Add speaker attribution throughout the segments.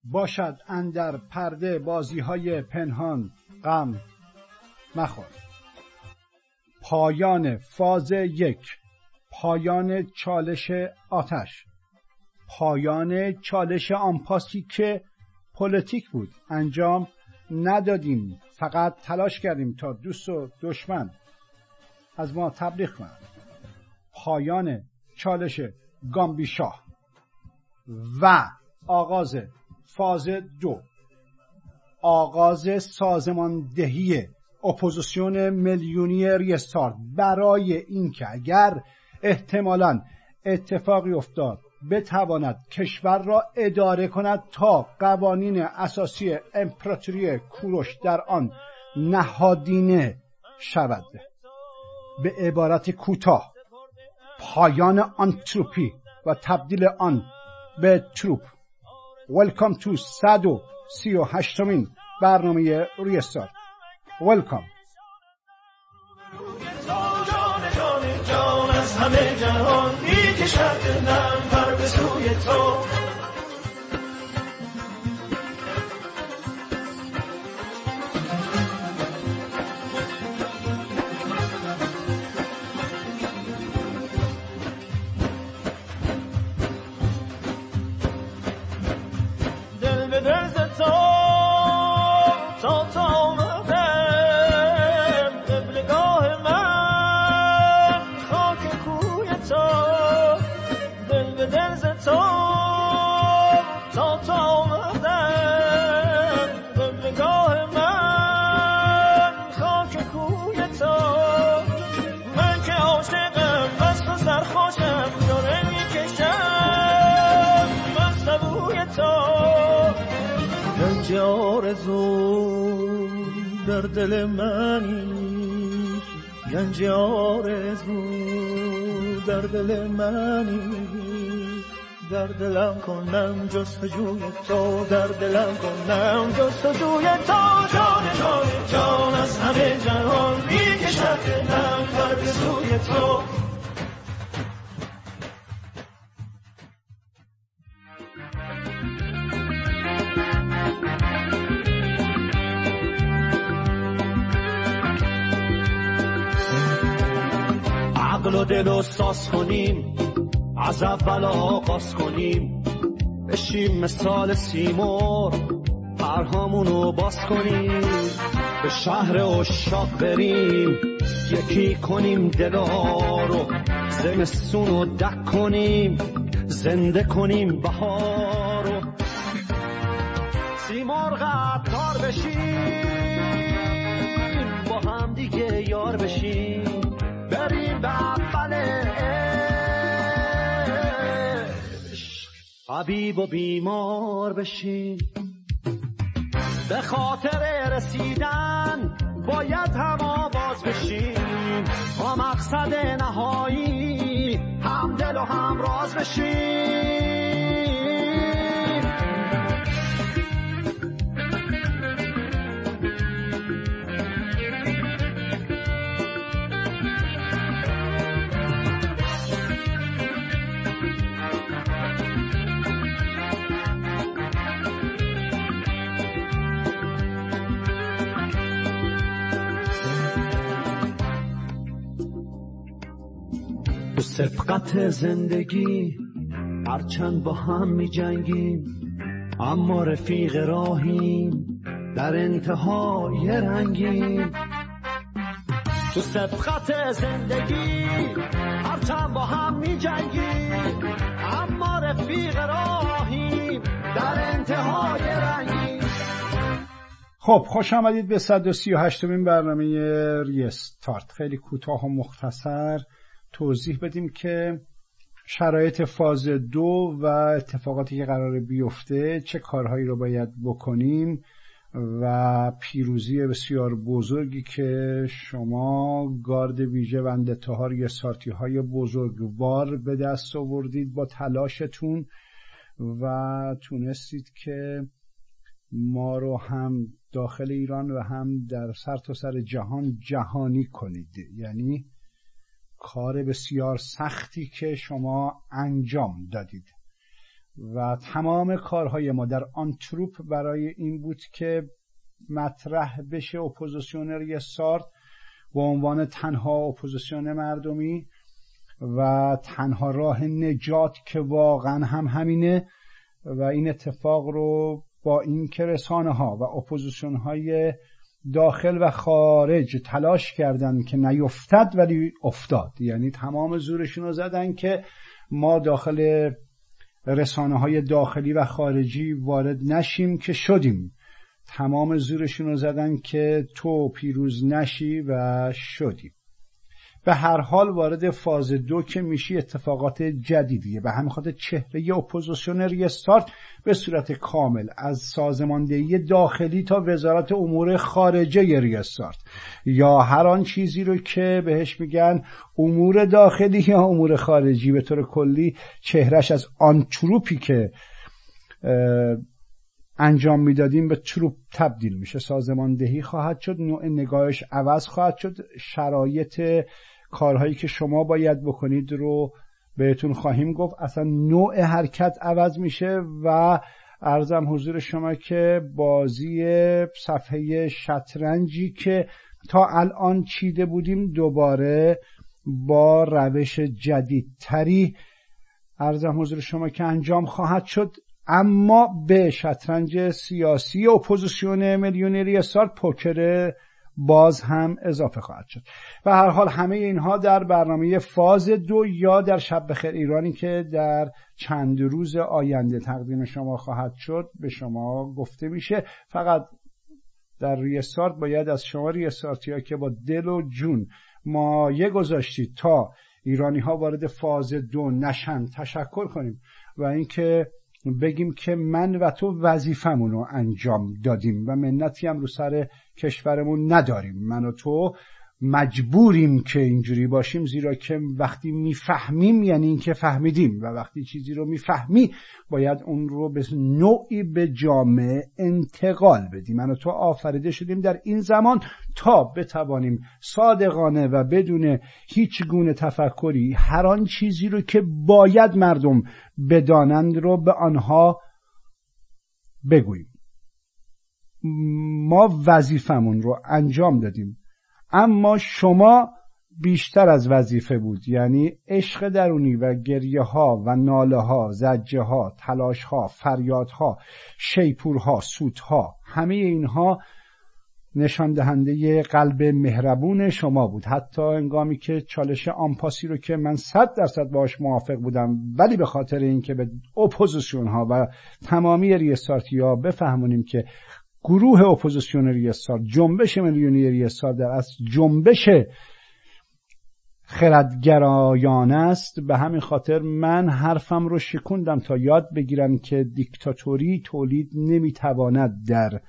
Speaker 1: باشد اندر پرده بازی‌های پنهان غم مخور. پایان فاز 1، پایان چالش آتش، پایان چالش آنپاسی که پلیتیک بود، انجام ندادیم، فقط تلاش کردیم تا دوست و دشمن از ما تبلیغ کنند. پایان چالش گامبی شاه و آغاز فاز 2، آغاز سازماندهی اپوزیسیون میلیونی ریستارت برای اینکه اگر احتمالاً اتفاقی افتاد بتواند کشور را اداره کند تا قوانین اساسی امپراتوری کوروش در آن نهادینه شود. به عبارت کوتاه، پایان آنتروپی و تبدیل آن به تروپ. Welcome to 138مین برنامه ریستارت. Welcome. جان از همه جهان میکشد دلم پر به سوی تو. دل به دل ز تو تا آمدم، قبلگاه من خاک کوی تو. دل به دل ز تو تا آمدم، قبلگاه من خاک کوی تو. من که عاشقم بس تو سرخوشم، جانم میکشم من سبوی تو. گنج آرزو در دل منی، گنج آرزو در دل منی. در دلم کنم جستجوی تو، در دلم کنم جستجوی تو. جان جان از همه جهان میکشد دلم پر به سوی تو. عقل و دل رو ساز کنیم، از اول آغاز کنیم، بشیم مثال سیمور، پرهامونو باز کنیم، به شهر عشاق بریم، یکی کنیم دلا رو، زمستونو دک کنیم، زنده کنیم بهارو. سیمرغ عطار بشیم، با هم دیگه یار بشیم، بریم به اول عشق، حبیب و بیمار بشیم. به خاطر رسیدن باید هم آواز بشیم، با مقصد نهایی هم دل و هم راز بشیم. تو سبقت زندگی هرچند با هم می جنگیم، اما رفیق راهیم در انتهای رنگیم. تو سبقت زندگی هرچند با هم می جنگیم، اما رفیق راهیم در انتهای رنگیم. خب خوش آمدید به 138مین برنامه ریستارت. خیلی کوتاه و مختصر توضیح بدیم که شرایط فاز 2 و اتفاقاتی که قراره بیفته، چه کارهایی رو باید بکنیم و پیروزی بسیار بزرگی که شما گارد ویژه و اندتهار ریستارتی های بزرگوار به دست آوردید با تلاشتون و تونستید که ما رو هم داخل ایران و هم در سرتاسر جهان جهانی کنید. یعنی کار بسیار سختی که شما انجام دادید
Speaker 2: و تمام کارهای ما در آنتروپ برای این بود که مطرح بشه اپوزیسیونری سارت به عنوان تنها اپوزیسیون مردمی و تنها راه نجات که واقعا هم همینه. و این اتفاق رو با این که رسانه ها و اپوزیسیون های داخل و خارج تلاش کردن که نیفتد ولی افتاد، یعنی تمام زورشون رو زدن که ما داخل رسانه های داخلی و خارجی وارد نشیم که شدیم. تمام زورشون رو زدن که تو پیروز نشی و شدیم. به هر حال وارد فاز 2 که میشی اتفاقات جدیدیه. به همین خاطر چهره اپوزیسیون ریستارت به صورت کامل از سازماندهی داخلی تا وزارت امور خارجه ریستارت یا هر آن چیزی رو که بهش میگن امور داخلی یا امور خارجی، به طور کلی چهرش از آن تروپی که انجام میدادیم به تروپ تبدیل میشه. سازماندهی خواهد شد، نوع نگاهش عوض خواهد شد، شرایط کارهایی که شما باید بکنید رو بهتون خواهیم گفت، اصلا نوع حرکت عوض میشه. و عرضم حضور شما که بازی صفحه شطرنجی که تا الان چیده بودیم دوباره با روش جدیدتری عرضم حضور شما که انجام خواهد شد، اما به شطرنج سیاسی اپوزیسیون میلیونری استارت پوکر باز هم اضافه خواهد شد. و هر حال همه اینها در برنامه فاز 2 یا در شب بخیر ایرانی که در چند روز آینده تقدیم شما خواهد شد به شما گفته میشه. فقط در ریستارت باید از شما ریستارتی ها که با دل و جون مایه گذاشتید تا ایرانی ها وارد فاز 2 نشن تشکر کنیم و اینکه بگیم که من و تو وظیفمون رو انجام دادیم و منتی هم رو سر کشورمون نداریم. من و تو مجبوریم که اینجوری باشیم، زیرا که وقتی میفهمیم یعنی این که فهمیدیم و وقتی چیزی رو میفهمی باید اون رو به نوعی به جامعه انتقال بدیم. من و تو آفریده شدیم در این زمان تا بتوانیم صادقانه و بدون هیچ گونه تفکری هر آن چیزی رو که باید مردم بدانند رو به آنها بگوییم. ما وظیفمون رو انجام دادیم، اما شما بیشتر از وظیفه بود، یعنی عشق درونی و گریه ها و ناله ها، زجه ها، تلاش ها، فریاد ها، شیپور ها، سوت ها، همه اینها نشان دهنده قلب مهربون شما بود. حتی هنگامی که چالش آمپاسی رو که من 100% باش موافق بودم، ولی به خاطر اینکه به اپوزیسیون ها و تمامی ریستارتی ها بفهمونیم که گروه اپوزیسیون ریستارت، جنبش میلیونی ریستارت در اصل جنبش خردگرایانه است، به همین خاطر من حرفم رو شکوندم تا یاد بگیرن که دیکتاتوری تولید نمیتواند در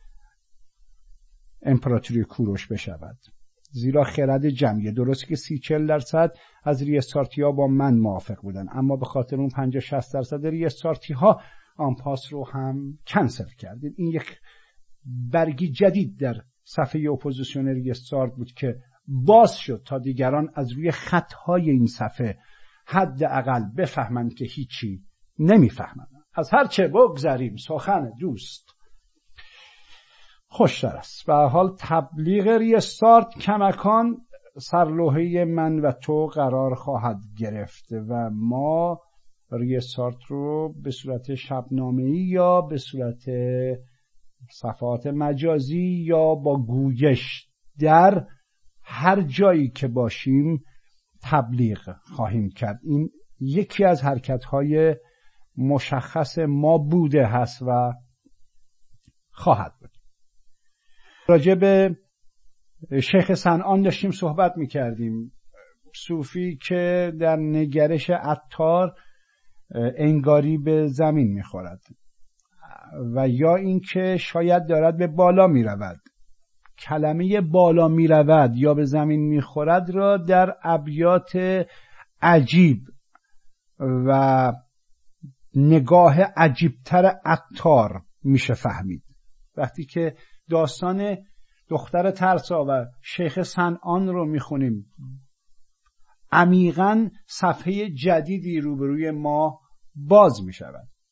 Speaker 2: امپراتوری کوروش بشود، زیرا خرد جمعیه. درسته که 30-40% از ریستارتی ها با من موافق بودن، اما به خاطر اون 50-60% ریستارتی ها آنپاس رو هم کنسل کردیم. این یک برگی جدید در صفحه اپوزیسیون ریستارت بود که باز شد تا دیگران از روی خطهای این صفحه حداقل بفهمند که هیچی نمیفهمند. از هر چه بگذریم سخن دوست خوشتر است. به هر حال تبلیغ ریستارت کماکان سرلوحه من و تو قرار خواهد گرفت و ما ریستارت رو به صورت شبنامه‌ای یا به صورت صفحات مجازی یا با گویش در هر جایی که باشیم تبلیغ خواهیم کرد. این یکی از حرکت‌های مشخص ما بوده هست و خواهد بود. راجع به شیخ صنعان داشتیم صحبت می‌کردیم، صوفی که در نگرش عطار انگاری به زمین می‌خورد و یا اینکه شاید دارد به بالا می‌رود. کلمه بالا می‌رود یا به زمین می‌خورد را در ابیات عجیب و نگاه عجیبتر عطار میشه فهمید. وقتی که داستان دختر ترسا و شیخ صنعان رو میخونیم، عمیقاً صفحه جدیدی روبروی ما باز میشود.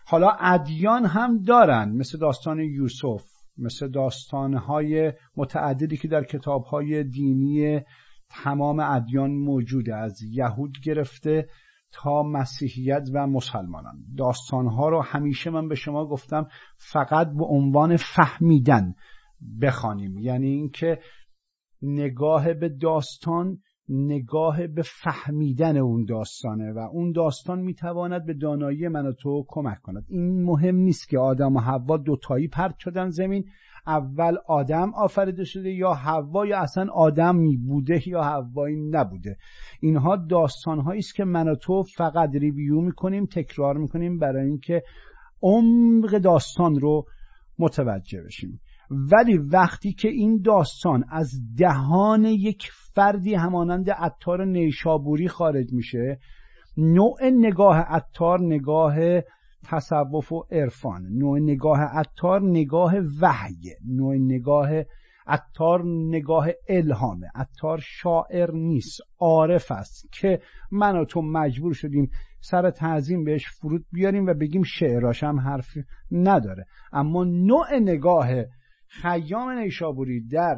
Speaker 2: حالا ادیان هم دارن، مثل داستان یوسف، مثل داستانهای متعددی که در کتابهای دینی تمام ادیان موجوده، از یهود گرفته تا مسیحیت و مسلمانان. داستانها رو همیشه من به شما گفتم فقط به عنوان فهمیدن بخوانیم، یعنی اینکه نگاه به داستان نگاه به فهمیدن اون داستانه و اون داستان میتواند به دانایی من و تو کمک کند. این مهم نیست که آدم و حوا دوتایی پرت شدن زمین، اول آدم آفریده شده یا حوا، یا اصلا آدمی بوده یا حوایی نبوده. اینها داستانهایی است که من و تو فقط ریویو میکنیم، تکرار میکنیم برای اینکه عمق داستان رو متوجه بشیم. ولی وقتی که این داستان از دهان یک فردی همانند عطار نیشابوری خارج میشه، نوع نگاه عطار نگاه تصوف و عرفان، نوع نگاه عطار نگاه وحی، نوع نگاه عطار نگاه الهامه. عطار شاعر نیست، عارف است که من و تو مجبور شدیم سر تعظیم بهش فرود بیاریم و بگیم شعراش هم حرف نداره. اما نوع نگاه خیام نیشابوری در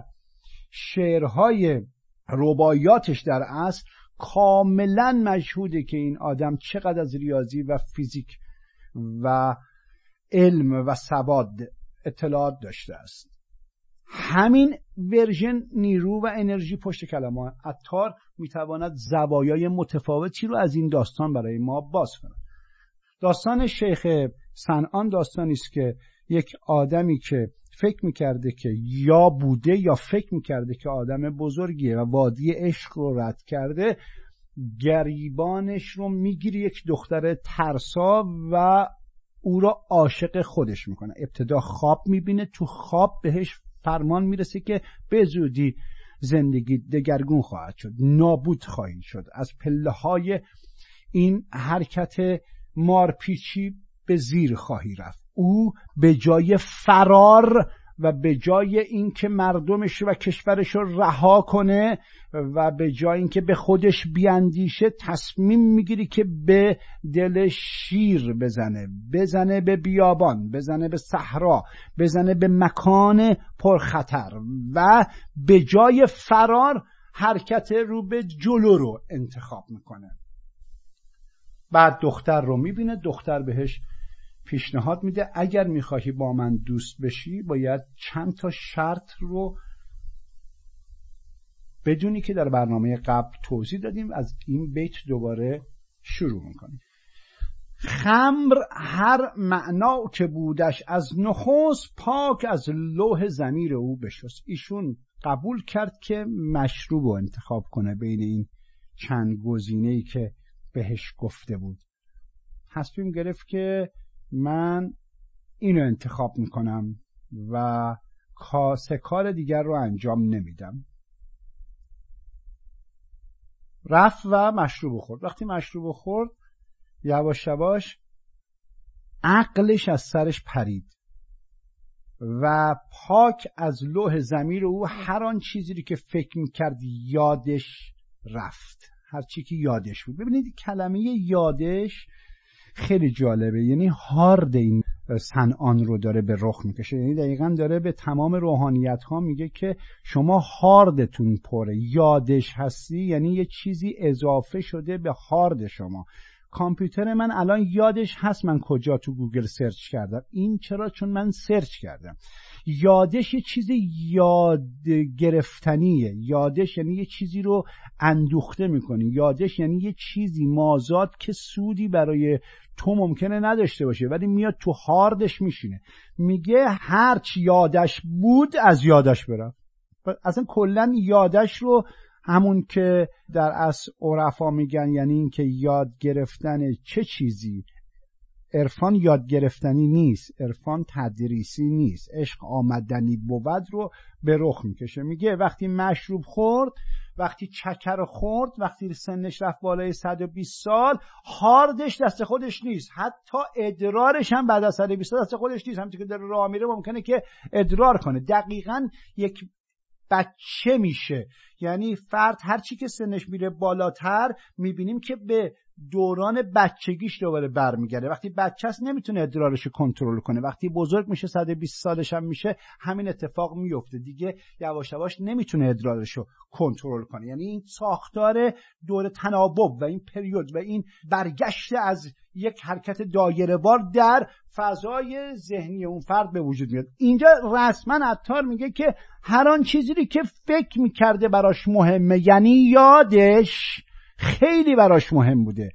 Speaker 2: شعرهای رباعیاتش در اصل کاملا مشهوده که این آدم چقدر از ریاضی و فیزیک و علم و سواد اطلاعات داشته است. همین ورژن نیرو و انرژی پشت کلمات عطار میتواند زوایای متفاوتی رو از این داستان برای ما باز کنه. داستان شیخ صنعان داستانی است که یک آدمی که فکر میکرده که یا بوده یا فکر میکرده که آدم بزرگیه و وادی عشق رو رد کرده، گریبانش رو میگیره یک دختر ترسا و او را عاشق خودش میکنه. ابتدا خواب میبینه، تو خواب بهش فرمان میرسه که به زودی زندگی دگرگون خواهد شد، نابود خواهی شد، از پله های این حرکت مارپیچی به زیر خواهی رفت. او به جای فرار و به جای اینکه مردمش و کشورش رو رها کنه و به جای اینکه به خودش بیاندیشه، تصمیم میگیری که به دل شیر بزنه به بیابان، بزنه به صحرا، بزنه به مکان پرخطر و به جای فرار حرکت رو به جلو رو انتخاب میکنه. بعد دختر رو میبینه، دختر بهش پیشنهاد میده اگر میخواهی با من دوست بشی باید چند تا شرط رو بدونی که در برنامه قبل توضیح دادیم. از این بیت دوباره شروع میکنیم. خمر هر معنا که بودش از نخست، پاک از لوح ضمیر او بشست. ایشون قبول کرد که مشروب رو انتخاب کنه بین این چند گزینه‌ای که بهش گفته بود. تصمیم گرفت که من اینو انتخاب میکنم و سه کار دیگر رو انجام نمیدم. رفت و مشروب خورد. وقتی مشروب خورد یواش یواش عقلش از سرش پرید و پاک از لوح ضمیر او هر آن چیزی که فکر میکرد یادش رفت، هر چی که یادش بود. ببینید کلمه یادش خیلی جالبه، یعنی هارد این صنعان رو داره به رخ میکشه، یعنی دقیقاً داره به تمام روحانیت ها میگه که شما هاردتون پره، یادش هستی یعنی یه چیزی اضافه شده به هارد شما. کامپیوتر من الان یادش هست من کجا تو گوگل سرچ کردم. این چرا؟ چون من سرچ کردم. یادش یه چیز یاد گرفتنیه. یادش یعنی یه چیزی رو اندوخته میکنی. یادش یعنی یه چیزی مازاد که سودی برای تو ممکنه نداشته باشه ولی میاد تو هاردش میشینه. میگه هرچی یادش بود از یادش برفت. اصلا کلن یادش رو همون که در اصل عرفا میگن، یعنی این که یاد گرفتن چه چیزی. عرفان یاد گرفتنی نیست، عرفان تدریسی نیست، عشق آمدنی بود رو به رخ میکشه. میگه وقتی مشروب خورد، وقتی چکر خورد، وقتی سنش رفت بالای 120 سال، هاردش دست خودش نیست، حتی ادرارش هم بعد از 120 سال دست خودش نیست. همونطور که در راه میره ممکنه که ادرار کنه. دقیقاً یک بچه میشه. یعنی فرد هر چی که سنش میره بالاتر میبینیم که به دوران بچگیش دوباره برمیگرده. وقتی بچه است نمیتونه ادرارش رو کنترل کنه، وقتی بزرگ میشه 120 سالش هم میشه همین اتفاق میفته دیگه، یواش یواش نمیتونه ادرارش رو کنترل کنه. یعنی این ساختار دور تناوب و این پریود و این برگشت از یک حرکت دایره‌وار در فضای ذهنی اون فرد به وجود میاد. اینجا رسما عطار میگه که هر آن چیزی که فکر میکرده براش مهمه، یعنی یادش خیلی براش مهم بوده،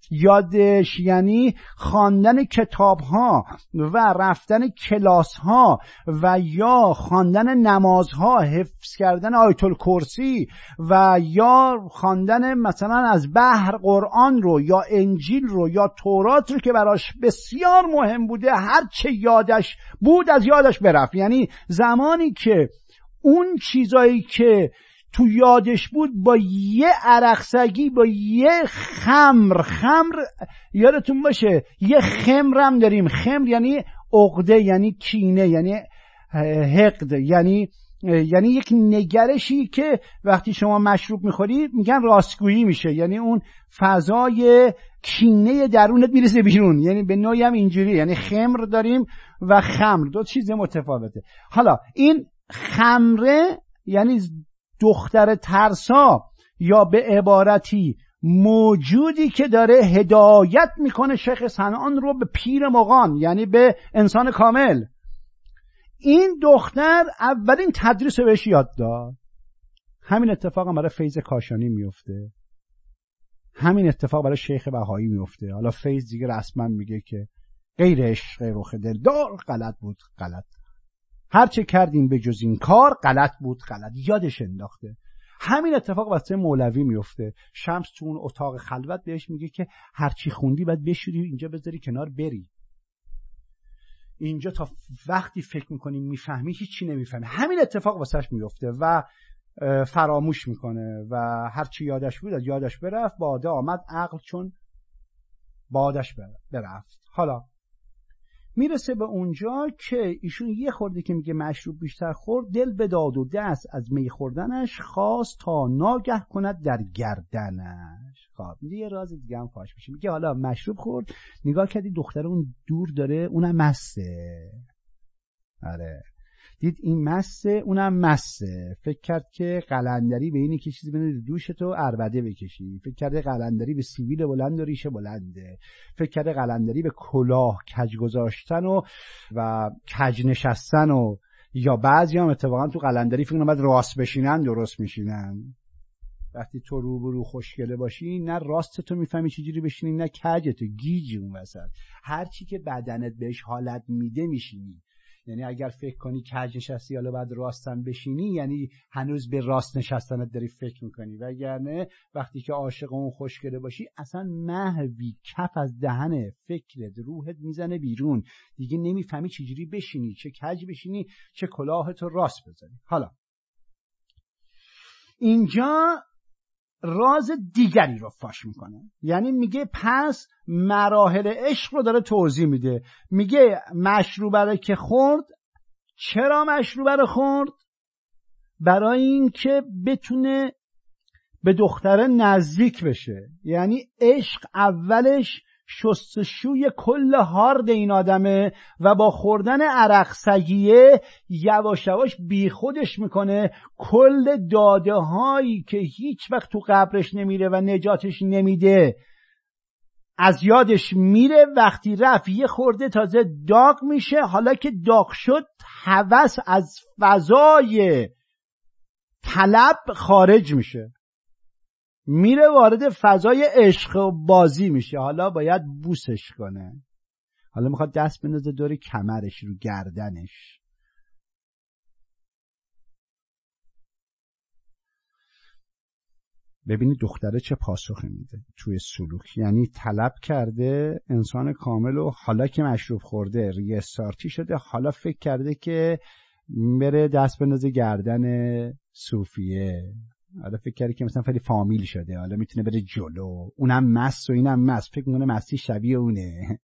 Speaker 2: یادش یعنی خواندن کتاب‌ها و رفتن کلاس‌ها و یا خواندن نمازها، حفظ کردن آیت الکرسی و یا خواندن مثلا از بحر قرآن رو یا انجیل رو یا تورات رو که براش بسیار مهم بوده، هر چه یادش بود از یادش برفت. یعنی زمانی که اون چیزایی که تو یادش بود با یه عرقسگی، با یه خمر یادتون باشه یه خمرم داریم، خمر یعنی عقده، یعنی کینه، یعنی حقد، یعنی یک نگرشی که وقتی شما مشروب میخوری میگن راستگویی میشه، یعنی اون فضای کینه درونت میرسه بیرون، یعنی به نوعی هم اینجوری، یعنی خمر داریم و خمر، دو چیز متفاوته. حالا این خمره یعنی دختر ترسا، یا به عبارتی موجودی که داره هدایت میکنه شیخ صنعان رو به پیر مغان، یعنی به انسان کامل. این دختر اولین تدریس رو بهش یاد داد. همین اتفاق هم برای فیض کاشانی میفته، همین اتفاق برای شیخ بهایی میفته. حالا فیض دیگه رسما میگه که غیر عشق رخ دلدار غلط بود، غلط، هر چه کردیم به جز این کار غلط بود، غلط، یادش انداخته. همین اتفاق واسه مولوی میفته. شمس تو اون اتاق خلوت بهش میگه که هر چی خوندی باید بشوری اینجا بذاری کنار بری. اینجا تا وقتی فکر میکنی میفهمی هیچی نمیفهمی. همین اتفاق واسش میفته و فراموش میکنه و هر چی یادش بود از یادش برفت. باده آمد عقل چون بادش برفت. حالا میرسه به اونجا که ایشون یه خورده که میگه مشروب بیشتر خورد، دل بداد و دست از می خوردنش خواست تا ناگه کند در گردنش. خب یه راز دیگه هم فاش میشه، میگه حالا مشروب خورد، نگاه کردی دختر اون دور داره، اونم مسته. آره دید این مسته اونم مسته. فکر کرد که قلندری به اینه که چیزی بینه دوشت و عربده بکشی. فکر کرده قلندری به سیبیل بلند و ریشه بلنده. فکر کرده قلندری به کلاه کج گذاشتن و کج نشستن و یا بعضی هم اتفاقا تو قلندری فکر کنن راست بشینن درست میشینن. وقتی تو روبرو خوشگله باشی نه راست تو میفهمی چجوری بشینی نه کجتو، گیجی اون وسط. هر چی که بدنت بهش حالت میده میشینی. یعنی اگر فکر کنی کج نشستی حالا بعد راستم بشینی، یعنی هنوز به راست نشستنت داری فکر میکنی. وگرنه وقتی که عاشق اون خوشگله باشی اصلا محوی کف از دهن فکرت روحت میزنه بیرون، دیگه نمیفهمی چجوری بشینی، چه کج بشینی چه کلاهتو راست بذاری. حالا اینجا راز دیگری رو فاش میکنه، یعنی میگه پس مراحل عشق رو داره توضیح میده. میگه مشروبه رو که خورد، چرا مشروبه رو خورد؟ برای این که بتونه به دختره نزدیک بشه. یعنی عشق اولش شستشوی کل هارد این آدمه و با خوردن عرق سگیه یواش یواش بی خودش میکنه. کل داده هایی که هیچ وقت تو قبرش نمیره و نجاتش نمیده از یادش میره. وقتی رفت یه خورده تازه داغ میشه. حالا که داغ شد هوس از فضای طلب خارج میشه، میره وارد فضای عشق و بازی میشه. حالا باید بوسش کنه، حالا میخواد دست بندازه دور کمرش رو گردنش. ببینید دختره چه پاسخی میده توی سلوک. یعنی طلب کرده انسان کامل و حالا که مشروب خورده ریستارتی شده، حالا فکر کرده که بره دست بندازه گردن صوفیه. حالا فکر کرده که مثلا خیلی فامیل شده، حالا میتونه بره جلو. اونم مست و اینم مست، فکر میکنه مستی شبیه اونه.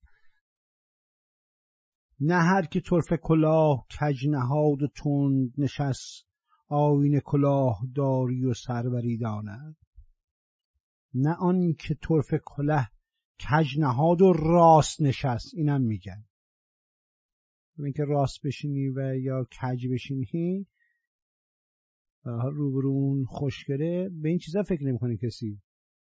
Speaker 2: نه هر که طرف کلاه کج نهاد و تند نشست، آیین کلاه داری و سروری داند. نه آن که طرف کله کج نهاد و راست نشست. اینم میگن این که راست بشینی و یا کج بشینی روبرون خوشگله، به این چیزا فکر نمی‌کنه کسی.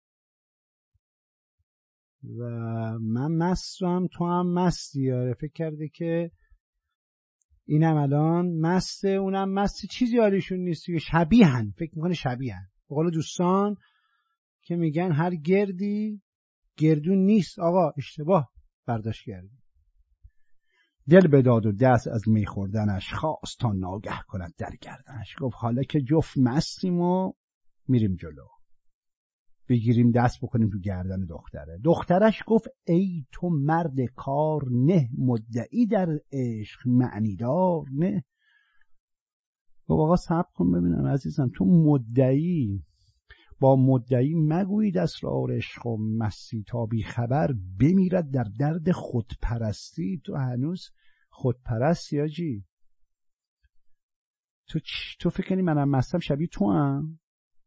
Speaker 2: و من مستم، تو هم مستی. آره فکر کرده که اینم الان مسته اونم مسته، چیزی حالیشون نیست. شبیهن، فکر میکنه شبیهن. به قول دوستان که میگن هر گردی گردون نیست آقا، اشتباه برداشت کردی. دل بداد و دست از می خوردنش خواست تا ناگه کند در گردنش. گفت حالا که جفت مستیم و میریم جلو، بگیریم دست بکنیم تو گردن دختره. دخترش گفت ای تو مرد کار نه، مدعی در عشق معنیدار نه. گفت آقا صبر کن ببینم عزیزم، تو مدعی، با مدعی مگویید اسرار عشق و مستی، تا بی خبر بمیرد در درد خودپرستی. تو هنوز خودپرستی آجی. تو فکر کنی منم مستم شبیه تو هم؟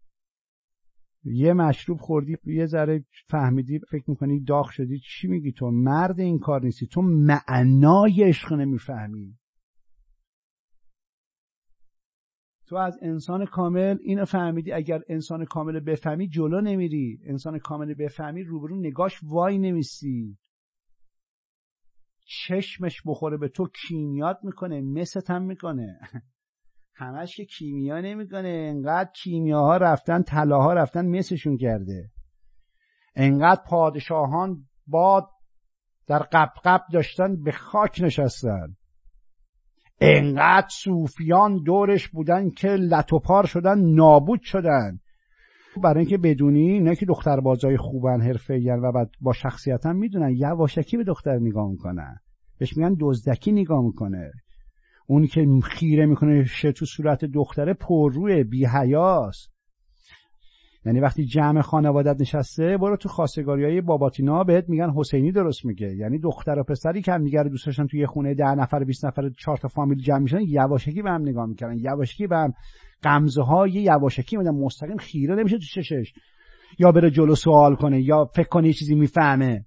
Speaker 2: یه مشروب خوردی یه ذره فهمیدی فکر میکنی داغ شدی. چی میگی؟ تو مرد این کار نیستی، تو معنای عشق نمیفهمی. تو از انسان کامل اینو فهمیدی. اگر انسان کامل بفهمی جلو نمیری، انسان کامل بفهمی روبرو نگاش وای نمیسی. چشمش بخوره به تو کیمیات میکنه، مست هم میکنه. همش که کیمیا نمیکنه، انقدر کیمیاها رفتن، طلاها رفتن مسشون کرده. انقدر پادشاهان باد در قبقب داشتن به خاک نشستن. انقدر صوفیان دورش بودن که لطوپار شدن، نابود شدن. برای اینکه بدونی اینا که دختر بازای خوبن، حرفه‌این و بعد با شخصیت هم میدونن یواشکی به دختر نگاه میکنن، بهش میگن دزدکی نگاه میکنه. اونی که خیره میکنه تو صورت دختره پرروه، بی حیاست. یعنی وقتی جمع خانوادت نشسته، برو تو خواستگاریای باباتینا بهت میگن حسینی درست میگه. یعنی دختر و پسری که هم دیگه رو دوست داشتن توی خونه 10 نفر 20 نفر 4 تا فامیل جمع میشن، یواشکی به هم نگاه میکنن، یواشکی به هم غمزه های یواشکی میدن، مستقیم خیره نمیشه تو چشش، یا بره جلو سوال کنه یا فکر کنه یه چیزی میفهمه.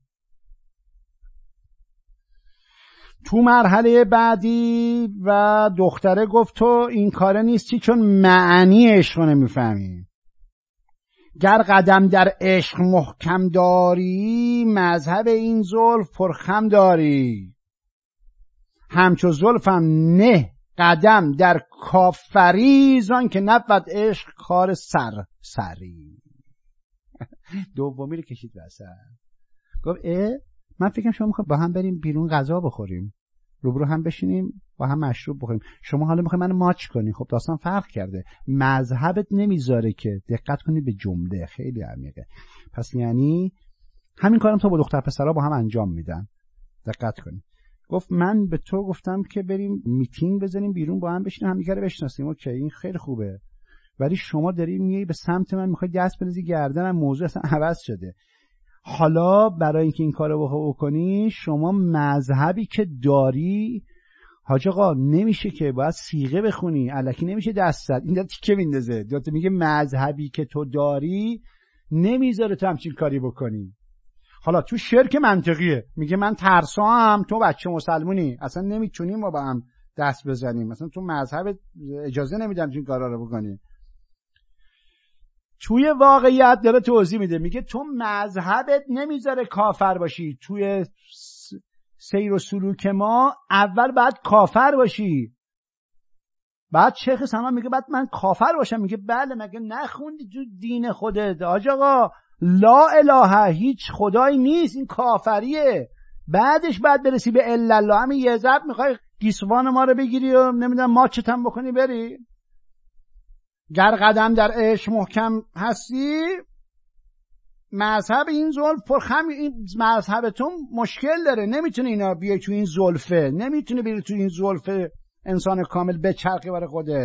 Speaker 2: تو مرحله بعدی و دختره گفت تو این کاره نیستی چون معنی عشق رو نمیفهمی. گر قدم در عشق محکم داری، مذهب این زلف پرخم داری. همچو زلفم نه قدم در کافری، زان که نبود عشق کار سری. دومی رو کشید وسط. گفت من فکرم شما میخواید با هم بریم بیرون غذا بخوریم، روبرو هم بشینیم با هم مشروب بخوریم، شما حالا میخواید منو ماچ کنی. خب داستان فرق کرده، مذهبت نمیذاره که. دقت کنید به جمله، خیلی عمیقه. پس یعنی همین کارم تو با دختر پسرها با هم انجام میدن. دقت کنید. گفت من به تو گفتم که بریم میتینگ بزنیم بیرون با هم بشینیم همدیگه رو بشناسیم. اوکی این خیلی خوبه، ولی شما داری میای به سمت من میخوای دست بندازی گردنم، موضوع اصلا عوض شده. حالا برای اینکه این کارو بکنی، شما مذهبی که داری حاج آقا نمیشه که، باید صیغه بخونی، الکی نمیشه دست زد. این تیکه میندازه دوتا، میگه مذهبی که تو داری نمیذاره تو همچین کاری بکنی. حالا تو شرک منطقیه، میگه من ترسام، تو بچه مسلمونی، اصلا نمیتونیم ما با هم دست بزنیم، مثلا تو مذهب اجازه نمیدم این کارا رو بکنی. توی واقعیت داره توضیح میده، میگه تو مذهبت نمیذاره کافر باشی. توی سیر و سلوک ما اول باید کافر باشی. بعد شیخ سلمان میگه بعد من کافر باشم. میگه بله، مگه نخوندی تو دین خودت آج آقا لا اله، هیچ خدایی نیست، این کافریه. بعدش بعد برسی به الا الله. همین یه ضرب میخوای گیسوان ما رو بگیری و نمیدونم ماچتم بکنی بری. گر قدم در عشق محکم هستی، مذهب این زلف پرخم. این مذهبتون مشکل داره، نمیتونه اینا بیای تو این زلفه، نمیتونه بیای تو این زلفه انسان کامل بچرخی برای خودت.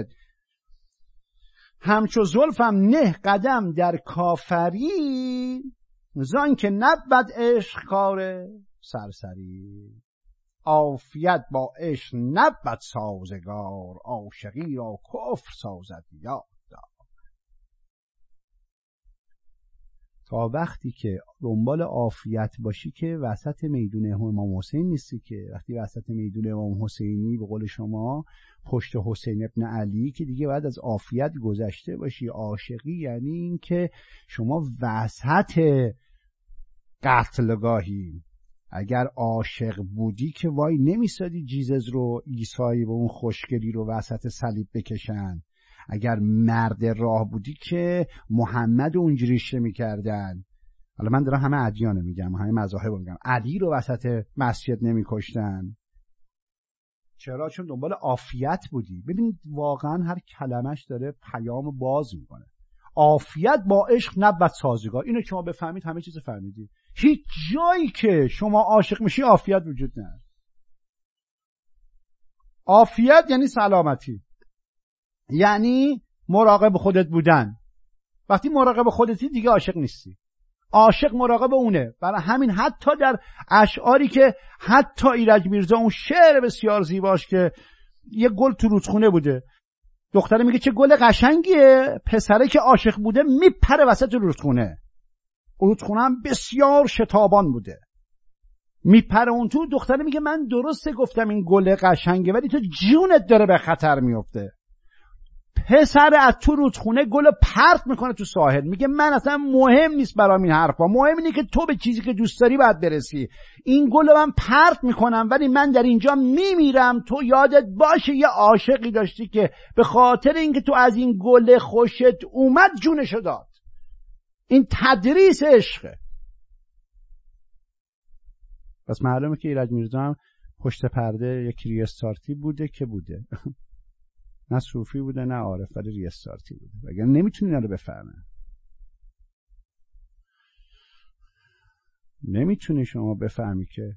Speaker 2: همچو زلفم نه قدم در کافری، زان که نبود عشق کار سرسری. عافیت با عشق نبود سازگار، عاشقی را کفر سازد یاد. تا وقتی که دنبال عافیت باشی که وسط میدون امام حسین نیستی، که وقتی وسط میدون امام حسینی به قول شما پشت حسین ابن علی که دیگه باید از عافیت گذشته باشی. عاشقی یعنی این که شما وسط قتلگاهی. اگر عاشق بودی که وای نمیستادی جیزس رو، عیسی و اون خوشگلی رو وسط صلیب بکشن. اگر مرد راه بودی که محمد اونجوری ریشه میکردن. حالا من دارم همه ادیان میگم، همه مذاهب میگم. علی رو وسط مسجد نمیکشتن. چرا؟ چون دنبال عافیت بودی. ببین واقعا هر کلمش داره پیام باز میکنه. عافیت با عشق نبود سازگار. اینو شما بفهمید همه چیز فهمیدی. هیچ جایی که شما عاشق میشی عافیت وجود نداره. عافیت یعنی سلامتی، یعنی مراقب خودت بودن. وقتی مراقب خودتی دیگه عاشق نیستی. عاشق مراقب اونه. برای همین حتی در اشعاری که حتی ایرج میرزا اون شعر بسیار زیباش که یه گل تو رودخونه بوده، دختره میگه چه گل قشنگیه، پسره که عاشق بوده میپره وسط رودخونه. رودخونه هم بسیار شتابان بوده، میپره اون تو. دختره میگه من درسته گفتم این گل قشنگه ولی تو جونت داره به خطر میفته. پسر از تو رودخونه گل پرت میکنه تو ساحل، میگه من اصلا مهم نیست برام این حرفا، مهم اینه که تو به چیزی که دوست داری باید برسی. این گل من پرت میکنم ولی من در اینجا میمیرم. تو یادت باشه یه عاشقی داشتی که به خاطر اینکه تو از این گل خوشت اومد جونشو داد. این تدریس عشقه. پس معلومه که ایرج میرزا هم پشت پرده یک ریستارتی بوده که بوده. نه صوفی بوده نه عارف، ولی ریستارتی بوده. وگرنه نمیتونی اینو بفهمه. نمیتونی شما بفهمی که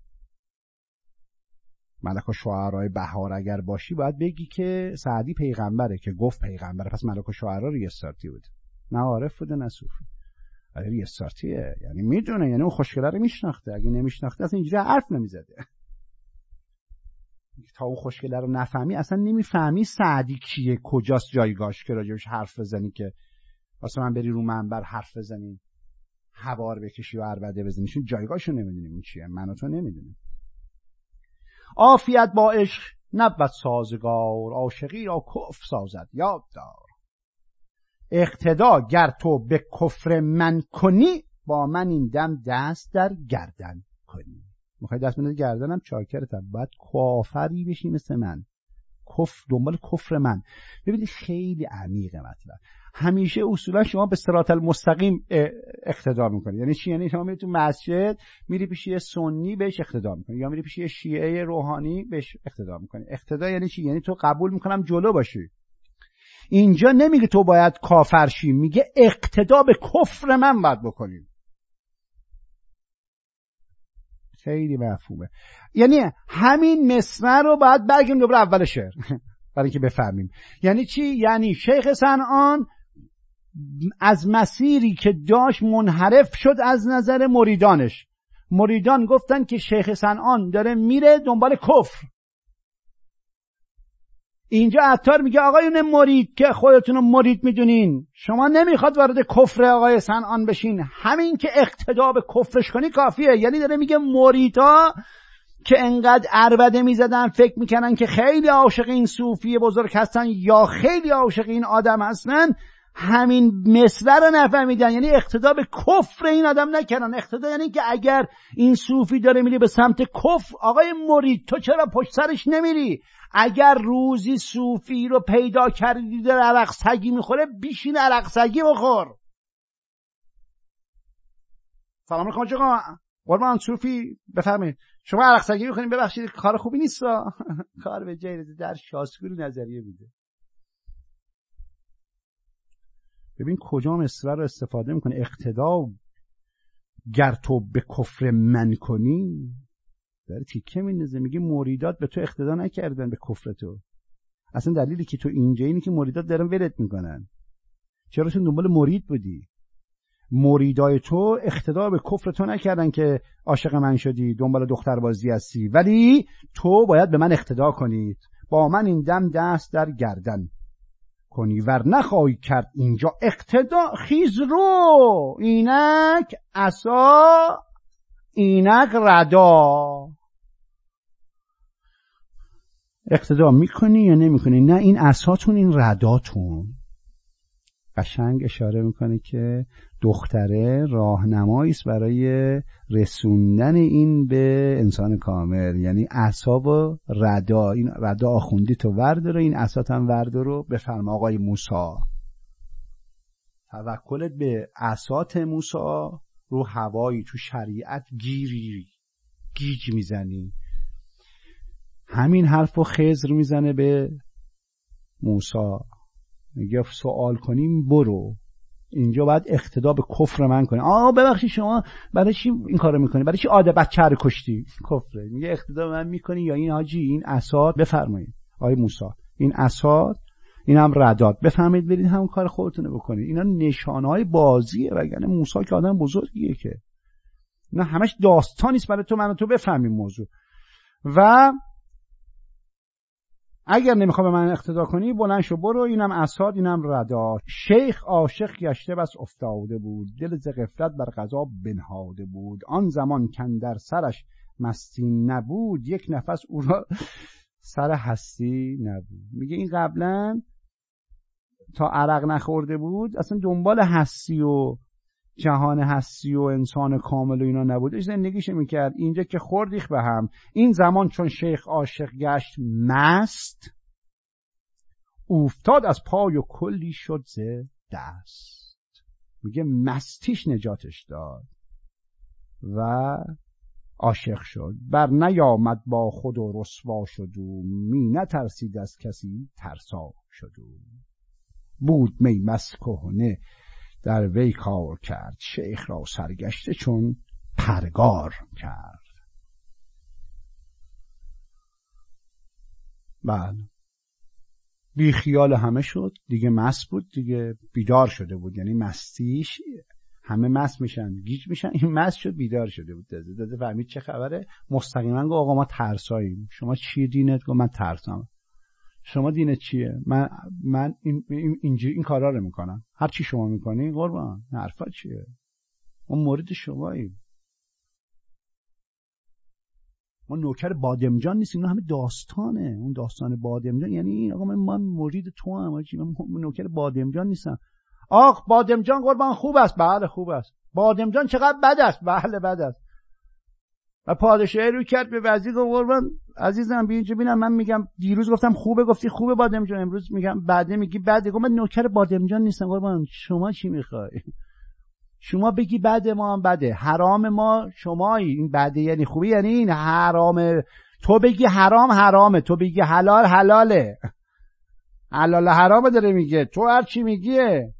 Speaker 2: ملک الشعراء بهار اگر باشی باید بگی که سعدی پیغمبره که گفت پیغمبره، پس ملک الشعراء ریستارتی بوده. نه عارف بوده نه صوفی. ولی ریستارتیه، یعنی میدونه، یعنی اون خوشگله رو میشناخته. اگه نمیشناخته اصلا اینجوری حرف نمیزده. تا اون خوشگله رو نفهمی اصلا نمیفهمی سعدی کیه، کجاست جایگاهش که راجبش حرف بزنی، که واسه من بری رو منبر حرف بزنی، هوار بکشی و عربده بزنی، چون جایگاهشو نمیدونیم این چیه. من و تو نمیدونیم. عافیت با عشق نبود سازگار، عاشقی را کفر سازد یاد دار. اقتدا گر تو به کفر من کنی، با من این دم دست در گردن کنی. میخوای دست بندازی گردنم چاکرتم، باید کافری بشی مثل من، کفر دنبال کفر من. ببینید خیلی عمیقه مطلب. همیشه اصولا شما به صراط المستقیم اقتدا میکنی. یعنی چی؟ یعنی شما میری تو مسجد، میری پیش یه سنی بهش اقتدا میکنی، یا میری پیش یه شیعه روحانی بهش اقتدا میکنی. اقتدا یعنی چی؟ یعنی تو قبول میکنم جلو باشی. اینجا نمیگه تو باید کافر شی، میگه اقتدا به کفر من باید بکنی. خیلی مفهومه. یعنی همین مصرع رو باید برگردیم دوباره اول شعر برای اینکه بفهمیم. یعنی چی؟ یعنی شیخ صنعان از مسیری که داشت منحرف شد از نظر مریدانش. مریدان گفتن که شیخ صنعان داره میره دنبال کفر. اینجا عطار میگه آقایون مرید که خودتون رو مرید میدونین، شما نمیخواد وارد کفر آقای صنعان بشین، همین که اقتدا به کفرش کنی کافیه. یعنی داره میگه مریدا که انقدر عربده میزدن فکر میکنن که خیلی عاشق این صوفی بزرگ هستن یا خیلی عاشق این آدم هستن، همین مصرع رو نفهمیدن. یعنی اقتدا به کفر این آدم نکردن. اقتدا یعنی که اگر این صوفی داره میری به سمت کفر، آقای مرید تو چرا پشت سرش نمیری؟ اگر روزی صوفی رو پیدا کردی داره عرق سگی میخوره، بیشین عرق سگی بخور. سلام علیکم آقا قربان صوفی بفرمایید شما عرق سگی میخورین، ببخشید کار خوبی نیست. کار به جای در شاسکوری نظریه میده. ببین کجا مصرع رو استفاده میکنه. اقتدا گر تو به کفر من کنی، داره تیکه میندازه، میگه مریدات به تو اقتدا نکردن به کفر تو. اصلا دلیلی که تو اینجا اینه که مریدات دارن ولت میکنن. چرا؟ چون دنبال مرید بودی. مریدای تو اقتدا به کفر تو نکردن که عاشق من شدی، دنبال دختربازی هستی، ولی تو باید به من اقتدا کنید. با من این دم دست در گردن. کنی ور نخواهی کرد اینجا اقتدا، خیز رو اینک عصا اینک ردا. اقتدا میکنی یا نمیکنی؟ نه، این عصاتون این رداتون. قشنگ اشاره میکنه که دختره راهنمایی است برای رسوندن این به انسان کامل. یعنی عصا و ردا، این ردا آخوندی تو وردارو، این عصات هم وردارو. بفرما آقای موسی، توکلت به عصات موسی رو هوایی، تو شریعت گیج میزنی. همین حرفو خضر میزنه به موسی، میگه سوال کنیم برو، اینجا باید اقتدا به کفر من کنی. ببخشید شما برای چی این کارو میکنی؟ برای چی بچه رو کشتی؟ کفره. میگه اقتدا به من میکنی یا این حاجی این عصا؟ بفرمایید آقای موسی این عصا این هم رداد، بفهمید برید همون کار خودتونه بکنید. اینا نشانهای بازیه، وگرنه موسی که آدم بزرگیه که نه همش داستانی است برای تو من و تو بفهمیم موضوع. و اگر نمیخوای به من اقتدا کنی بلند شو برو، اینم عصاد اینم ردا. شیخ عاشق گشته بس افتاده بود، دل ز غفلت بر قضا بنهاده بود. آن زمان کاندر سرش مستی نبود، یک نفس او را سر هستی نبود. میگه این قبلا تا عرق نخورده بود اصلا دنبال هستی و جهان هستی و انسان کامل و اینا نبود، زندگیش میکرد. اینجا که خوردیخ به هم. این زمان چون شیخ عاشق گشت مست، افتاد از پای و کلی شد ز دست. میگه مستیش نجاتش داد و عاشق شد. بر نیامد با خود و رسوا شد و می نترسید از کسی ترسا شد و بود می مست کهنه در وی کار کرد، شیخ را سرگشته چون پرگار کرد. بله بی خیال همه شد دیگه، مست بود دیگه، بیدار شده بود. یعنی مستیش همه مست میشن گیج میشن، این مست شد بیدار شده بود. داده فهمید چه خبره. مستقیما گفت آقا ما ترساییم. شما چیه دینت؟ گفت من ترسم. شما دینت چیه؟ من اینجوری این کارا رو میکنم. هر چی شما میکنی قربان حرفا چیه؟ ما مورد شماییم. ما نوکر بادمجان نیستیم. اینا همه داستانه. اون داستان بادمجان یعنی این آقا من مرید تو هم، من نوکر بادمجان نیستم. آخ بادمجان قربان خوب است. بله خوب است. بادمجان چقدر بد است. بله بد است. و پادشاهی رو کرد به وزیر گفت قربان عزیزم بیا اینجا ببینم، من میگم دیروز گفتم خوبه گفتی خوبه بادمجان، امروز میگم بعده میگی بده. گفت من نوکر بادمجان نیستم قربان، شما چی میخوای؟ شما بگی بده ما هم بده، حرام ما شمایی. این بده یعنی خوبی، یعنی این حرامه تو بگی حرام حرامه، تو بگی حلال حلاله. حلال حرامه داره میگه، تو هر چی میگیه.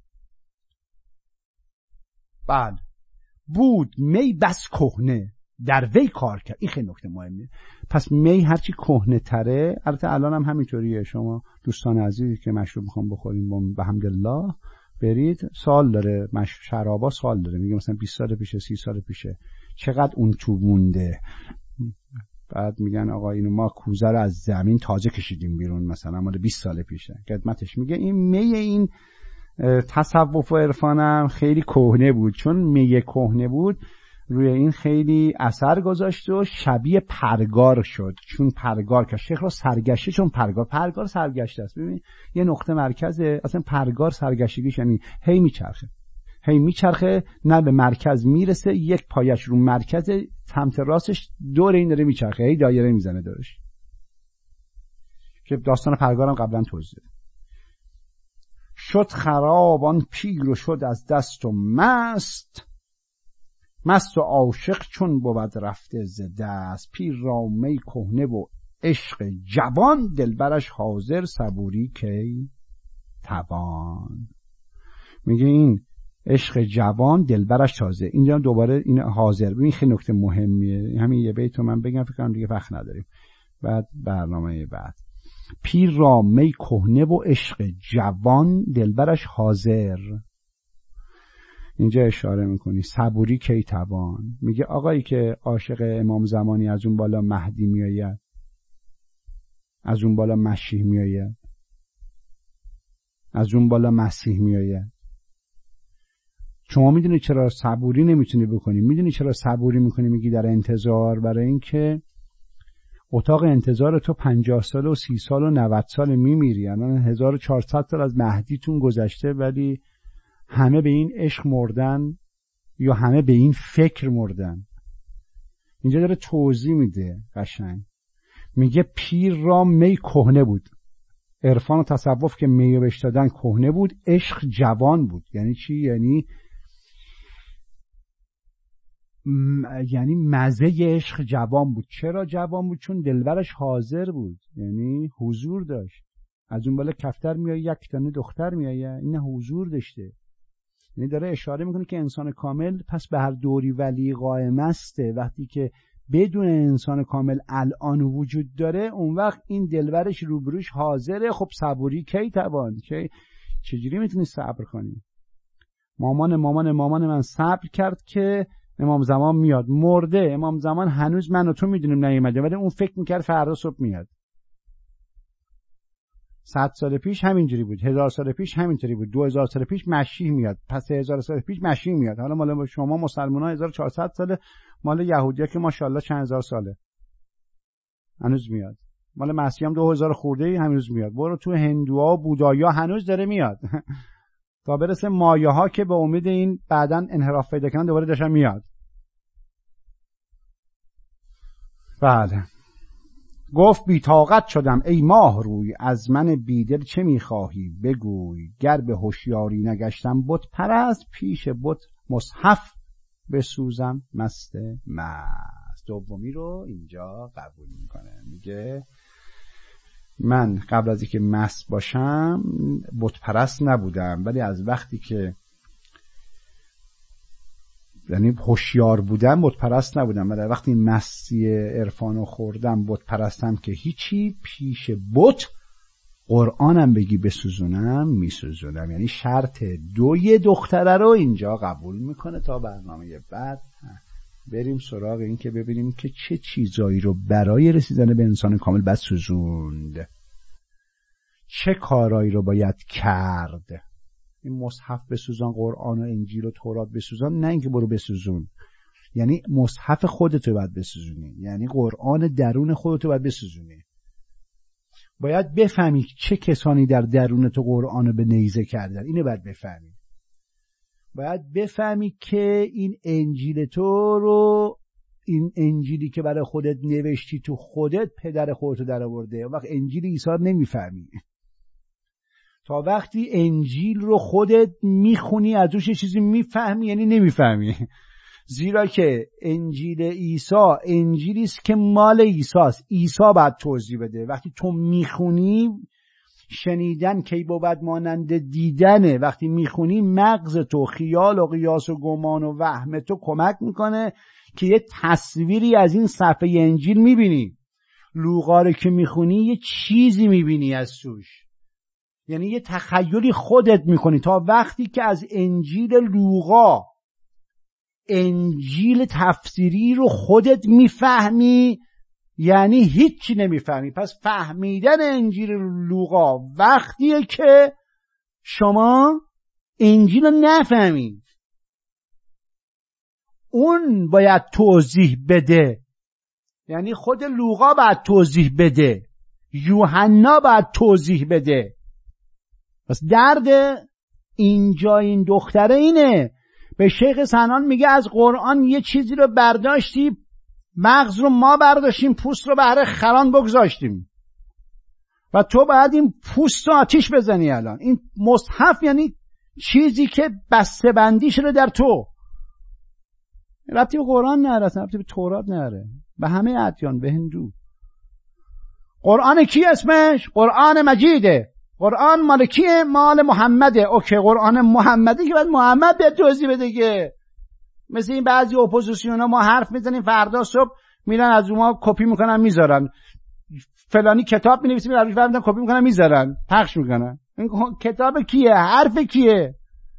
Speaker 2: بعد بود می بس کهنه در وی کار کرد. این خیلی نکته مهمه. پس می هرچی کهنه تره، البته الان هم همینطوریه. شما دوستان عزیزی که مشروب میخوام بخوریم به حمدالله برید، سال داره شرابا سال داره، میگه مثلا 20 سال پیشه 30 سال پیشه چقدر اون تو مونده. بعد میگن آقا اینو ما کوزه رو از زمین تازه کشیدیم بیرون، مثلا مال 20 سال پیشه. خدمتش میگه این می این تصوف و عرفانم خیلی کهنه بود. چون می کهنه بود روی این خیلی اثر گذاشت و شبیه پرگار شد. چون پرگار که شیخ را سرگشته، چون پرگار سرگشته است. ببین یه نقطه مرکزه، اصلا پرگار سرگشتگیش یعنی هی میچرخه نه به مرکز میرسه، یک پایش رو مرکز، سمت راستش دور این داره میچرخه، هی دایره میزنه دورش. که داستان پرگارم قبلا توضیح دادم. شد خراب آن پیر و شد از دست و مست و عاشق چون بود رفته ز دست. پیر را می کهنه و عشق جوان، دلبرش حاضر صبوری کی توان. میگه این عشق جوان دلبرش تازه. اینجا دوباره این حاضر، ببین خیلی نکته مهمیه. همین یه بیتو من بگم فکر کنم دیگه وقت نداریم. بعد برنامه بعد. پیر را می کهنه و عشق جوان، دلبرش حاضر. اینجا اشاره میکنی صبوری کی توان. میگه آقایی که عاشق امام زمانی از اون بالا مهدی میآید، از اون بالا مشیح میآید، از اون بالا مسیح میآید. شما میدونی چرا صبوری نمیتونی بکنی؟ میدونی چرا صبوری میکنی میگی در انتظار؟ برای اینکه اتاق انتظار تو 50 سال و 30 سال و 90 سال میمیری. الان 1400 سال از مهدیتون گذشته ولی همه به این عشق مردن یا همه به این فکر مردن. اینجا داره توضیح میده قشنگ. میگه پیر را می کهنه بود. عرفان و تصوف که می بهش دادن کهنه بود، عشق جوان بود. یعنی چی؟ یعنی مزه عشق جوان بود. چرا جوان بود؟ چون دلبرش حاضر بود، یعنی حضور داشت. از اون بالا کفتر میآید یک تانه دختر میآید، این حضور داشته. یعنی داره اشاره میکنه که انسان کامل پس به هر دوری ولی قائم استه. وقتی که بدون انسان کامل الان وجود داره، اون وقت این دلبرش روبروش حاضره. خب صبوری کی توان؟ چجوری میتونی صبر کنی؟ مامان من صبر کرد که امام زمان میاد. مرده امام زمان، هنوز من و تو میدونیم نیومده، ولی اون فکر میکرد فردا صبح میاد. 100 سال پیش همینجوری بود، 1000 سال پیش همینطوری بود، 2000 سال پیش مسیح میاد، پس 3000 سال پیش مسیح میاد. حالا مال شما مسلمان‌ها 1400 ساله، مال یهودی‌ها که ماشاءالله چند هزار ساله هنوز میاد. مال مسیح هم 2000 خورده‌ای هنوز میاد. برو تو هندوها و بودایا هنوز داره میاد. تا برسه مایاها که به امید این بعداً انحراف پیدا کنن دوباره داشتن میاد. بله. گفت بی طاقت شدم ای ماه روی، از من بیدل چه میخواهی بگوی. گر به هوشیاری نگشتم بت پرست، پیش بت مصحف بسوزم مست. دومی رو اینجا قبول میکنه. میگه من قبل از اینکه مست باشم بت پرست نبودم، ولی از وقتی که یعنی هوشیار بودم بت پرست نبودم، ولی وقتی مستی عرفانو خوردم بت پرستم که هیچی. پیش بت قرآنم بگی بسوزونم میسوزونم. یعنی شرط دوی دختره رو اینجا قبول میکنه. تا برنامه بعد بریم سراغ این که ببینیم که چه چیزایی رو برای رسیدن به انسان کامل باید سوزوند، چه کارایی رو باید کرد. این مصحف بسوزان، قرآن و انجیل و تورات بسوزان، نه اینکه برو بسوزون. یعنی مصحف خودتو باید بسوزونی، یعنی قرآن درون خودتو باید بسوزونی. باید بفهمی چه کسانی در درون تو قرآن به نیزه کردن. اینو باید بفهمی. باید بفهمی که این انجیل تو رو، این انجیلی که برای خودت نوشتی تو خودت پدر خودتو در آورده. وقت انجیل عیسی رو نمیفهمی. تا وقتی انجیل رو خودت میخونی از روش چیزی میفهمی، یعنی نمیفهمی. زیرا که انجیل عیسی انجیلی است که مال عیسی است. عیسی باید توضیح بده. وقتی تو میخونی، شنیدن کی بود مانند دیدنه. وقتی میخونی مغز تو خیال و قیاس و گمان و وهم تو کمک میکنه که یه تصویری از این صفحه انجیل میبینی. لوقا رو که میخونی یه چیزی میبینی از توش، یعنی یه تخیلی خودت میکنی. تا وقتی که از انجیل لوقا انجیل تفسیری رو خودت میفهمی، یعنی هیچی نمیفهمی. پس فهمیدن انجیل لوقا وقتیه که شما انجیل رو نفهمید. اون باید توضیح بده، یعنی خود لوقا باید توضیح بده، یوحنا باید توضیح بده. پس درد اینجا این دختره اینه. به شیخ سنان میگه از قرآن یه چیزی رو برداشتی، مغز رو ما برداشتیم، پوست رو بهره خران بگذاشتیم و تو باید این پوست رو آتیش بزنی. الان این مصحف یعنی چیزی که بسته بندی شده در تو. ربطی به قرآن نره، ربطی به تورات نره، به همه ادیان، به هندو. قرآن کی اسمش؟ قرآن مجیده. قرآن مال کیه؟ مال محمده. اوکی، قرآن محمده که بعد محمد به توضیح بده. که مثل این بعضی اپوزیسیون ها ما حرف میزنیم، فردا صبح میرن از اونها کپی میکنن میذارن. فلانی کتاب مینویسه، میرن روش فردا کپی میکنن میذارن، پخش میکنن. این کتاب کیه؟ حرف کیه؟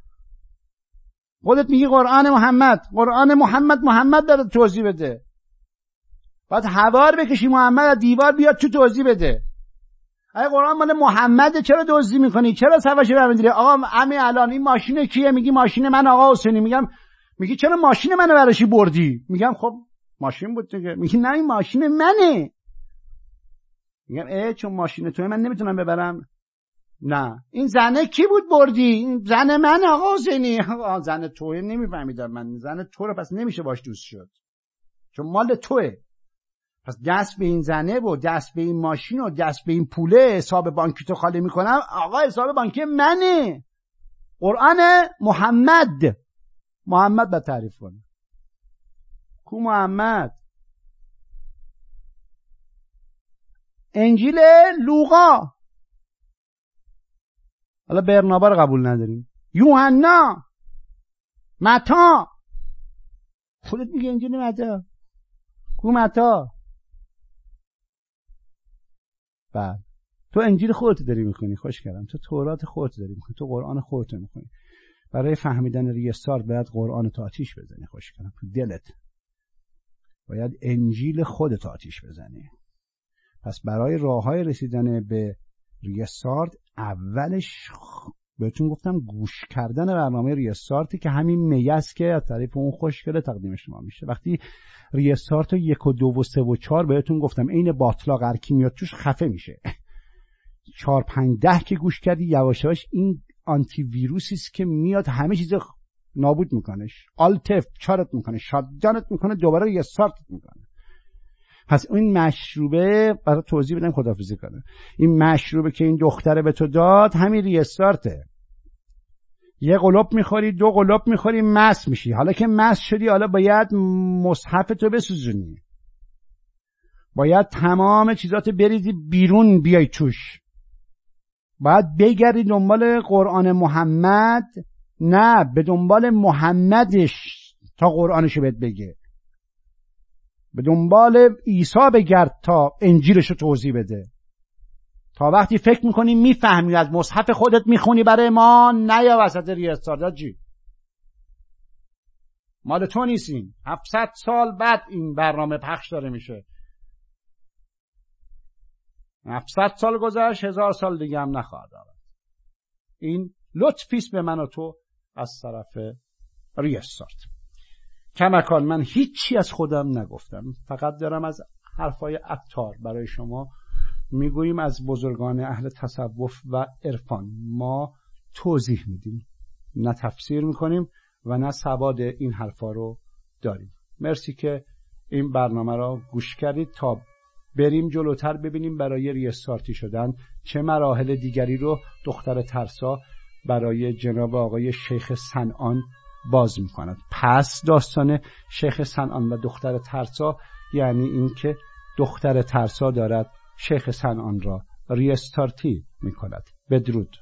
Speaker 2: خودت میگی قرآن محمد. قرآن محمد داره توضیح بده. بعد حوار بکشی محمد از دیوار بیاد تو توضیح بده. ای قرآن مال محمده، چرا دزدی میکنی؟ چرا صفحه‌شو برمی‌داری؟ آقا همین الان این ماشین کیه؟ میگی ماشین من آقا حسینی. میگی چرا ماشین منو براشی بردی؟ میگم خب ماشین بود دیگه. میگی نه این ماشین منه. میگم چون ماشین توئه من نمیتونم ببرم. نه این زنه کی بود بردی؟ این زن من آقا حسینی. زن توئه نمیفهمیدم من زن تو رو، پس نمیشه باش دوست شد چون مال توئه. پس دست به این زنه و دست به این ماشین و دست به این پوله حساب بانکی تو خالی میکنم. آقا حساب بانکی منه. قرآن محمد باید تعریف کنه. کو محمد؟ انجیل لوقا، حالا برنابا رو قبول نداریم. یوحنا، متی، خودت میگه انجیل متی. کو متی؟ بعد تو انجیل خودت داری میخونی، خوش کردم. تو تورات خودت داری میخونی، تو قرآن خودت میخونی. برای فهمیدن ریستار باید قرآن تو آتیش بزنی، خوش کردم. تو دلت باید انجیل خودت آتیش بزنی. پس برای راههای رسیدن به ریستارت اولش بهتون گفتم گوش کردن برنامه ریستارتی که همین میست که از طریق اون خوشگله تقدیم شما میشه. وقتی ریستارت 1 و 2 و 3 و 4 بهتون گفتم این باطلاق هر کی میاد توش خفه میشه. 4 5 10 که گوش کردی یواش یواش این آنتی ویروسی است که میاد همه چیز نابود میکنه، آلت چارت میکنه، شاتدانت میکنه، دوباره ریستارت میکنه. پس این مشروبه برای توضیح بدم خداحافظی کنه. این مشروبه که این دختره به تو داد همین ریستارته. 1 قلوب میخوری، 2 قلوب میخوری، مست میشی. حالا که مست شدی حالا باید مصحف تو بسوزونی، باید تمام چیزاتو بریزی بیرون بیای توش، باید بگردی دنبال قرآن محمد، نه به دنبال محمدش تا قرآنشو بهت بگه، به دنبال عیسی بگرد تا انجیلشو توضیح بده. تا وقتی فکر میکنی میفهمی از مصحف خودت میخونی برای ما، نه یا وسط ریستارت جی مال تو نیستین. 700 سال بعد این برنامه پخش داره میشه. 700 سال گذشت، 1000 سال دیگه هم نخواهد آمد. این لطفیست به من و تو از طرف ریستارت. کماکان من هیچی از خودم نگفتم، فقط دارم از حرفای عطار برای شما میگوییم، از بزرگان اهل تصوف و عرفان. ما توضیح میدیم، نه تفسیر میکنیم و نه سواد این حرفا رو داریم. مرسی که این برنامه را گوش کردید. تا بریم جلوتر ببینیم برای ریستارتی شدن چه مراحل دیگری رو دختر ترسا برای جناب آقای شیخ صنعان باز میکند. پس داستان شیخ صنعان و دختر ترسا یعنی این که دختر ترسا دارد شیخ صنعان را ریستارتی میکند. بدرود.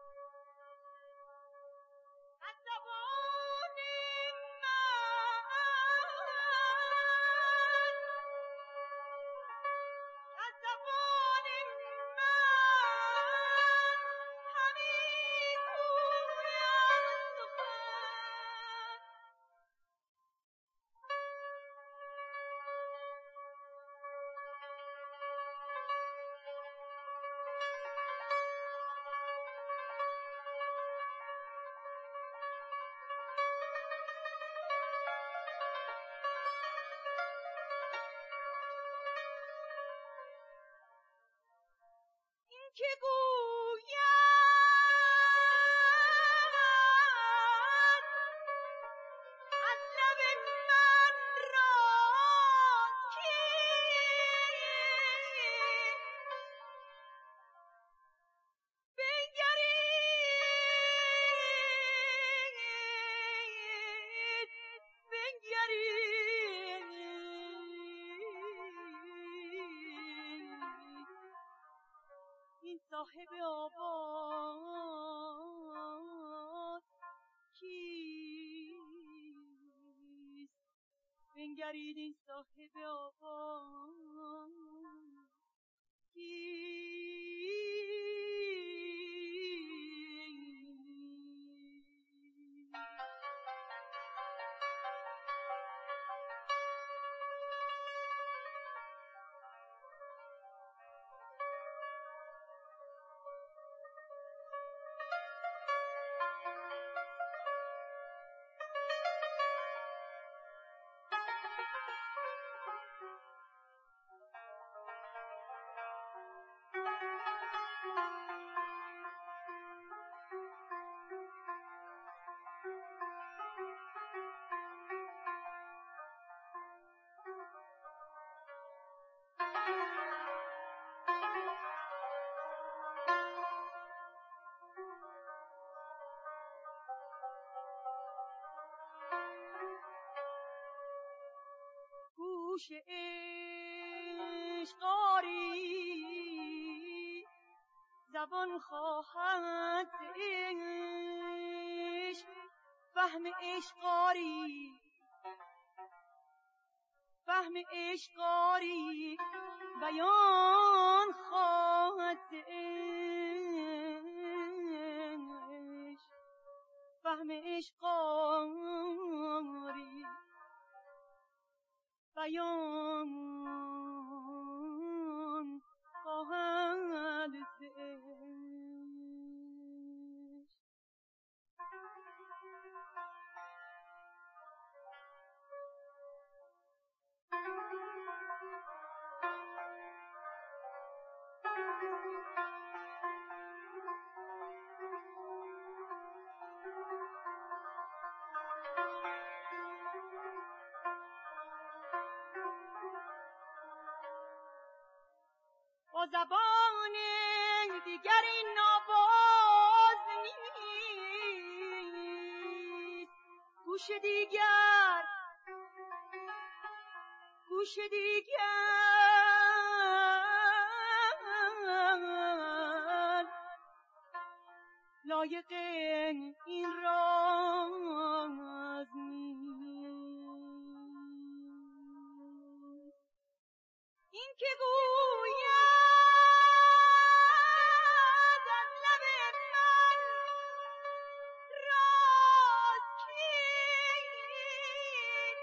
Speaker 3: که گوید از لب من راست این صاحب آواز کیست؟ بنگرید این صاحب آواز گوش عشقاری زبان خواهد عشق فهم عشقاری فهم عشقاری بیان خواهد عشق فهم عشقاری بیان خواهد عشق. با زبان دیگر این آواز نیست، گوش دیگر لایق این راز نیست. این که گوید از لب من راز کیست،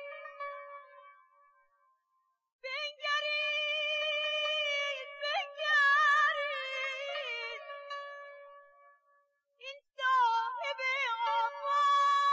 Speaker 3: بنگرید این صاحب آواز